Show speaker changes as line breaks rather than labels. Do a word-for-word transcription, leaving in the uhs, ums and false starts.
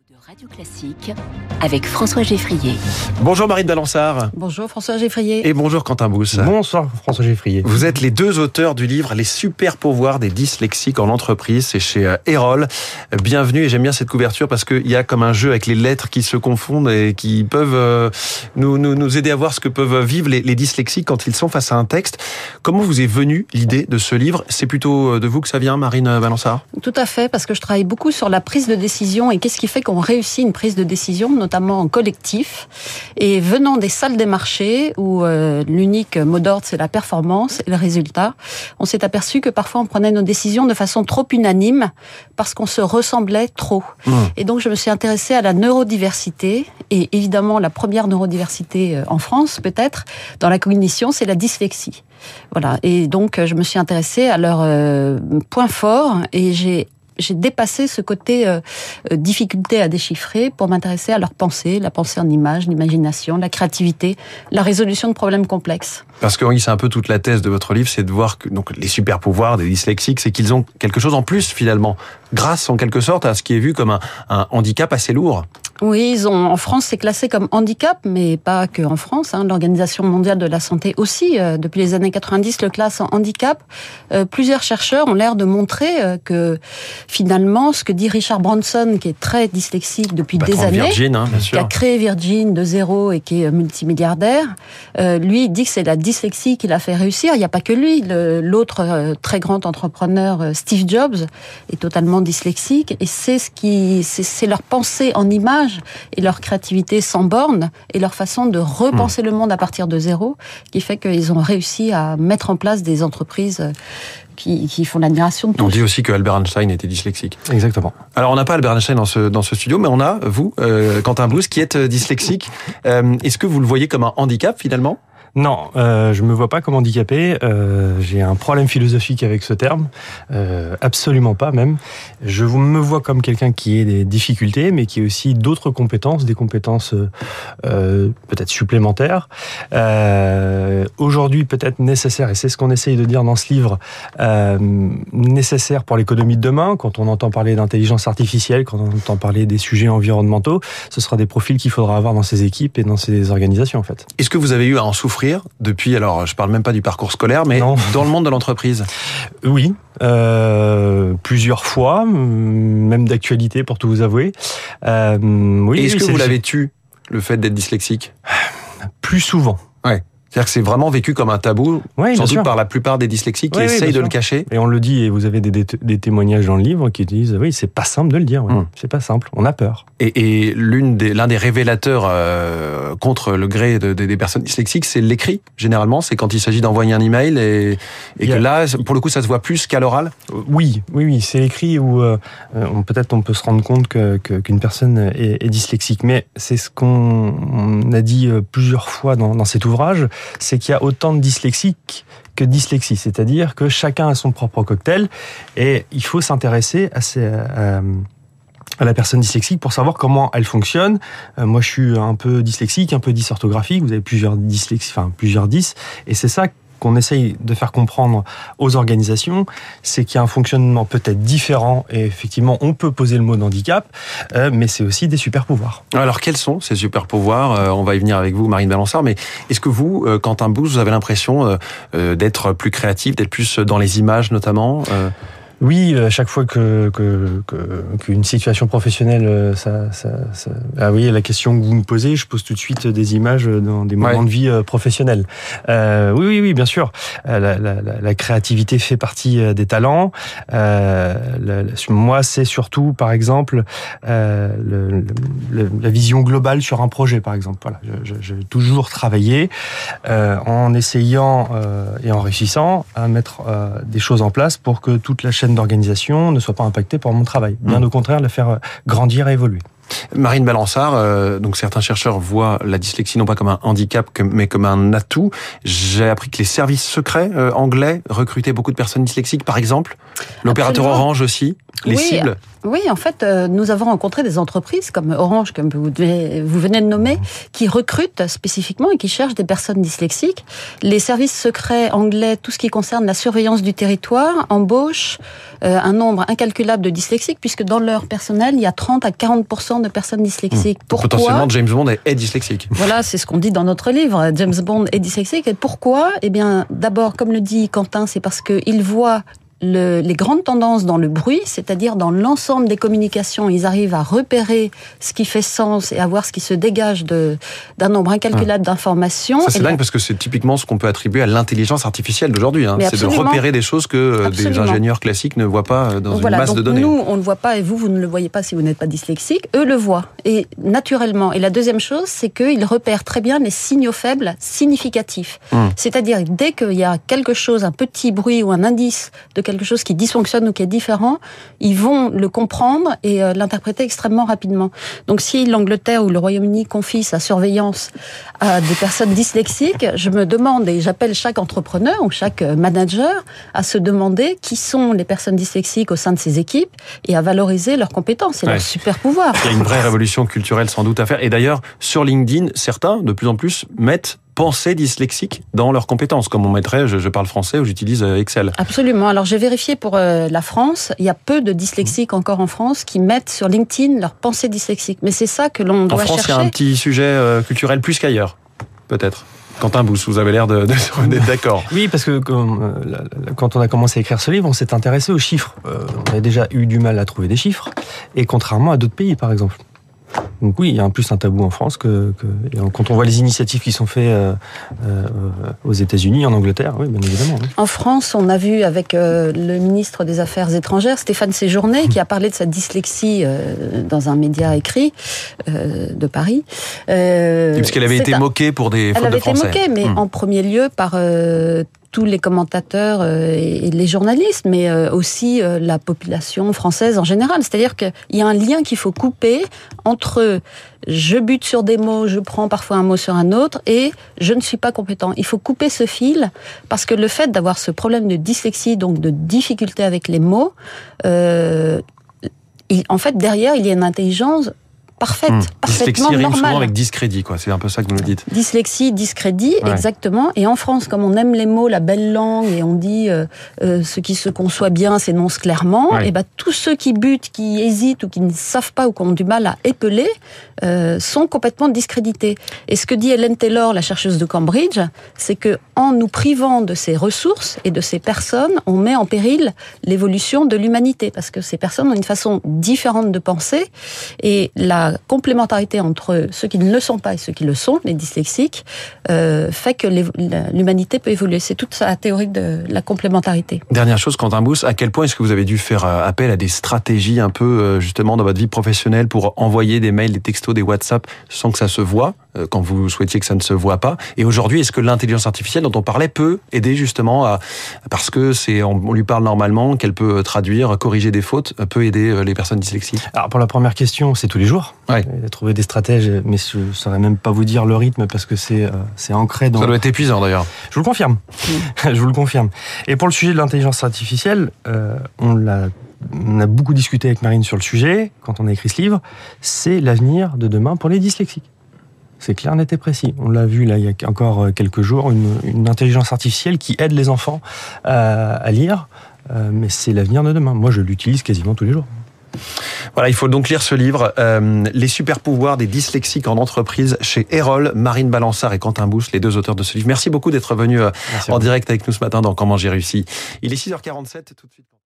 De Radio Classique avec François Geffrier.
Bonjour Marine Balançard.
Bonjour François Geffrier.
Et bonjour Quentin Bousse.
Bonsoir François Geffrier.
Vous êtes les deux auteurs du livre Les super pouvoirs des dyslexiques en entreprise. C'est chez Erol. Bienvenue, et j'aime bien cette couverture parce qu'il y a comme un jeu avec les lettres qui se confondent et qui peuvent nous, nous, nous aider à voir ce que peuvent vivre les, les dyslexiques quand ils sont face à un texte. Comment vous est venue l'idée de ce livre? C'est plutôt de vous que ça vient, Marine Balançard?
Tout à fait, parce que je travaille beaucoup sur la prise de décision et qu'est-ce qui fait qu'on réussit une prise de décision, notamment en collectif. Et venant des salles des marchés, où euh, l'unique mot d'ordre, c'est la performance et le résultat, on s'est aperçu que parfois on prenait nos décisions de façon trop unanime, parce qu'on se ressemblait trop. Mmh. Et donc je me suis intéressée à la neurodiversité, et évidemment la première neurodiversité en France, peut-être, dans la cognition, c'est la dyslexie. Voilà. Et donc je me suis intéressée à leurs euh, points forts, et j'ai J'ai dépassé ce côté euh, difficulté à déchiffrer pour m'intéresser à leur pensée, la pensée en images, l'imagination, la créativité, la résolution de problèmes complexes.
Parce que oui, c'est un peu toute la thèse de votre livre, c'est de voir que donc les super pouvoirs des dyslexiques, c'est qu'ils ont quelque chose en plus finalement, grâce en quelque sorte à ce qui est vu comme un, un handicap assez lourd.
Oui, ils ont, en France, c'est classé comme handicap, mais pas que en France. Hein. L'Organisation mondiale de la santé aussi, euh, depuis les années quatre-vingt-dix, le classe en handicap. Euh, plusieurs chercheurs ont l'air de montrer euh, que finalement, ce que dit Richard Branson, qui est très dyslexique depuis
Patron
des années,
Virgin, hein, bien sûr.
qui a créé Virgin de zéro et qui est multimilliardaire, euh, lui il dit que c'est la dyslexie qui l'a fait réussir. Il n'y a pas que lui. Le, l'autre euh, très grand entrepreneur, euh, Steve Jobs, est totalement dyslexique, et c'est ce qui, c'est, c'est leur pensée en images et leur créativité sans borne et leur façon de repenser mmh. le monde à partir de zéro qui fait qu'ils ont réussi à mettre en place des entreprises qui, qui font l'admiration de tous.
On dit aussi que Albert Einstein était dyslexique.
Exactement.
Alors on n'a pas Albert Einstein dans ce, dans ce studio, mais on a vous, euh, Quentin Bousse, qui êtes dyslexique. Euh, est-ce que vous le voyez comme un handicap finalement ?
Non, euh, je me vois pas comme handicapé. Euh, j'ai un problème philosophique avec ce terme, euh, absolument pas même. Je me vois comme quelqu'un qui a des difficultés, mais qui a aussi d'autres compétences, des compétences euh, peut-être supplémentaires. Euh, aujourd'hui, peut-être nécessaires, et c'est ce qu'on essaye de dire dans ce livre, euh, nécessaires pour l'économie de demain. Quand on entend parler d'intelligence artificielle, quand on entend parler des sujets environnementaux, ce sera des profils qu'il faudra avoir dans ces équipes et dans ces organisations en fait.
Est-ce que vous avez eu à en souffrir depuis, alors je parle même pas du parcours scolaire, mais non. Dans le monde de l'entreprise?
Oui, euh, plusieurs fois, même d'actualité pour tout vous avouer. Euh, oui,
Et est-ce
oui,
que
c'est
vous l'avez tué, le fait d'être dyslexique?
Plus souvent.
Ouais. C'est-à-dire que c'est vraiment vécu comme un tabou,
oui,
sans doute
sûr.
par la plupart des dyslexiques qui
oui,
essayent
oui,
de
sûr.
le cacher.
Et on le dit, et vous avez des, des, des témoignages dans le livre qui disent, oui, c'est pas simple de le dire, oui. mmh. c'est pas simple, on a peur.
Et, et l'une des, l'un des révélateurs euh, contre le gré de, de, des personnes dyslexiques, c'est l'écrit, généralement, c'est quand il s'agit d'envoyer un email, et, et que a... là, pour le coup, ça se voit plus qu'à l'oral.
Oui, oui, oui, c'est l'écrit où euh, on, peut-être on peut se rendre compte que, que, qu'une personne est, est dyslexique, mais c'est ce qu'on on a dit plusieurs fois dans, dans cet ouvrage, c'est qu'il y a autant de dyslexiques que dyslexie, c'est-à-dire que chacun a son propre cocktail et il faut s'intéresser à, ces, à, à la personne dyslexique pour savoir comment elle fonctionne. Euh, moi, je suis un peu dyslexique, un peu dysorthographique, vous avez plusieurs dyslexies, enfin plusieurs dys, et c'est ça qu'on essaye de faire comprendre aux organisations, c'est qu'il y a un fonctionnement peut-être différent, et effectivement, on peut poser le mot d'handicap, euh, mais c'est aussi des super-pouvoirs.
Alors, quels sont ces super-pouvoirs ? euh, On va y venir avec vous, Marine Balançard, mais est-ce que vous, euh, Quentin Bousse, vous avez l'impression euh, d'être plus créatif, d'être plus dans les images notamment euh...
Oui, à chaque fois que, que, que qu'une situation professionnelle, ça, ça, ça, ah oui, la question que vous me posez, je pose tout de suite des images dans des moments ouais. de vie professionnels. Euh, oui, oui, oui, bien sûr. La, la, la, la créativité fait partie des talents. Euh, la, la, moi, c'est surtout, par exemple, euh, le, le, la vision globale sur un projet, par exemple. Voilà, je, je, j'ai toujours travaillé euh, en essayant euh, et en réussissant à mettre euh, des choses en place pour que toute la chaîne d'organisation ne soit pas impactée par mon travail. Bien mmh. au contraire, la faire grandir et évoluer.
Marine Balançard, euh, donc certains chercheurs voient la dyslexie non pas comme un handicap, mais comme un atout. J'ai appris que les services secrets euh, anglais recrutaient beaucoup de personnes dyslexiques, par exemple. L'opérateur
Absolument.
Orange aussi. les
oui,
cibles.
Oui, en fait, euh, nous avons rencontré des entreprises comme Orange, comme vous, devez, vous venez de nommer, mmh. qui recrutent spécifiquement et qui cherchent des personnes dyslexiques. Les services secrets anglais, tout ce qui concerne la surveillance du territoire, embauchent euh, un nombre incalculable de dyslexiques, puisque dans leur personnel, il y a trente à quarante pour cent de personnes dyslexiques. Mmh.
Pourquoi ? Potentiellement, James Bond est, est dyslexique.
Voilà, c'est ce qu'on dit dans notre livre. James Bond est dyslexique. Et pourquoi ? Eh bien, d'abord, comme le dit Quentin, c'est parce qu'il voit Le, les grandes tendances dans le bruit, c'est-à-dire dans l'ensemble des communications, ils arrivent à repérer ce qui fait sens et à voir ce qui se dégage de, d'un nombre incalculable ah. d'informations.
Ça, c'est
et
dingue
là,
parce que c'est typiquement ce qu'on peut attribuer à l'intelligence artificielle d'aujourd'hui. Hein. C'est de repérer des choses que
absolument.
des ingénieurs classiques ne voient pas dans
donc
une
voilà,
masse
donc
de données.
Nous, on ne le voit pas et vous, vous ne le voyez pas si vous n'êtes pas dyslexique. Eux le voient. Et naturellement. Et la deuxième chose, c'est qu'ils repèrent très bien les signaux faibles significatifs. Hum. C'est-à-dire, dès qu'il y a quelque chose, un petit bruit ou un indice de quelque chose qui dysfonctionne ou qui est différent, ils vont le comprendre et euh, l'interpréter extrêmement rapidement. Donc si l'Angleterre ou le Royaume-Uni confie sa surveillance à des personnes dyslexiques, je me demande, et j'appelle chaque entrepreneur ou chaque manager à se demander qui sont les personnes dyslexiques au sein de ses équipes et à valoriser leurs compétences et ouais. leurs super pouvoirs.
Il y a une vraie révolution culturelle sans doute à faire. Et d'ailleurs, sur LinkedIn, certains, de plus en plus, mettent pensée dyslexique dans leurs compétences, comme on mettrait je, je parle français ou j'utilise Excel.
Absolument. Alors j'ai vérifié pour euh, la France, il y a peu de dyslexiques encore en France qui mettent sur LinkedIn leur pensée dyslexique. Mais c'est ça que l'on doit chercher.
En France, il y a un petit sujet euh, culturel plus qu'ailleurs, peut-être. Quentin Bousse, vous avez l'air de, de, d'être d'accord.
Oui, parce que comme, euh, quand on a commencé à écrire ce livre, on s'est intéressé aux chiffres. Euh, on a déjà eu du mal à trouver des chiffres, et contrairement à d'autres pays, par exemple. Donc oui, il y a en plus un tabou en France que, que et quand on voit les initiatives qui sont faites euh, euh, aux États-Unis, en Angleterre, oui, bien évidemment. Oui.
En France, on a vu avec euh, le ministre des Affaires étrangères, Stéphane Séjourné, mmh. qui a parlé de sa dyslexie euh, dans un média écrit euh, de Paris.
Euh, oui, parce qu'elle avait été un... moquée pour des fautes de français.
Elle avait été moquée, mais mmh. en premier lieu par euh, tous les commentateurs et les journalistes, mais aussi la population française en général. C'est-à-dire qu'il y a un lien qu'il faut couper entre je bute sur des mots, je prends parfois un mot sur un autre, et je ne suis pas compétent. Il faut couper ce fil, parce que le fait d'avoir ce problème de dyslexie, donc de difficulté avec les mots, euh, il, en fait, derrière, il y a une intelligence parfaite, mmh. parfaitement
normale.
Dyslexie
souvent avec discrédit, quoi. C'est un peu ça que vous nous dites.
Dyslexie, discrédit, ouais. exactement. Et en France, comme on aime les mots, la belle langue, et on dit euh, euh, ce qui se conçoit bien s'énonce clairement, ouais. et ben tous ceux qui butent, qui hésitent ou qui ne savent pas ou qui ont du mal à épeler euh, sont complètement discrédités. Et ce que dit Hélène Taylor, la chercheuse de Cambridge, c'est que en nous privant de ces ressources et de ces personnes, on met en péril l'évolution de l'humanité, parce que ces personnes ont une façon différente de penser, et la complémentarité entre ceux qui ne le sont pas et ceux qui le sont, les dyslexiques, euh, fait que l'humanité peut évoluer. C'est toute la théorie de la complémentarité.
Dernière chose, Quentin Bousse, à quel point est-ce que vous avez dû faire appel à des stratégies un peu, justement, dans votre vie professionnelle pour envoyer des mails, des textos, des WhatsApp sans que ça se voit, quand vous souhaitiez que ça ne se voit pas? Et aujourd'hui, est-ce que l'intelligence artificielle dont on parlait peut aider justement à, parce que c'est, on lui parle normalement, qu'elle peut traduire, corriger des fautes, peut aider les personnes dyslexiques? Alors pour la première question, c'est tous les jours. Ouais. Trouver des stratèges, mais je ne saurais même pas vous dire le rythme parce que c'est euh, c'est ancré dans... Ça doit être épuisant d'ailleurs. Je vous le confirme. Mmh. Je vous le confirme. Et pour le sujet de l'intelligence artificielle, euh, on l'a on a beaucoup discuté avec Marine sur le sujet quand on a écrit ce livre. C'est l'avenir de demain pour les dyslexiques. C'est clair, net et précis. On l'a vu là il y a encore quelques jours, une, une intelligence artificielle qui aide les enfants à, à lire, euh, mais c'est l'avenir de demain. Moi, je l'utilise quasiment tous les jours. Voilà, il faut donc lire ce livre, euh, Les super pouvoirs des dyslexiques en entreprise, chez Erol, Marine Balançard et Quentin Bousse, les deux auteurs de ce livre. Merci beaucoup d'être venus euh, en direct avec nous ce matin dans Comment j'ai réussi. Il est six heures quarante-sept, tout de suite.